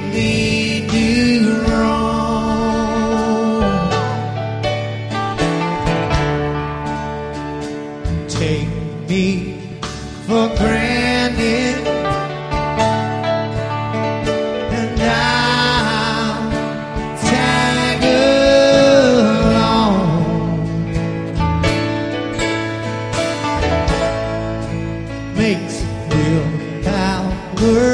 me do wrong. Take me for granted, and I'll tag along. Makes real power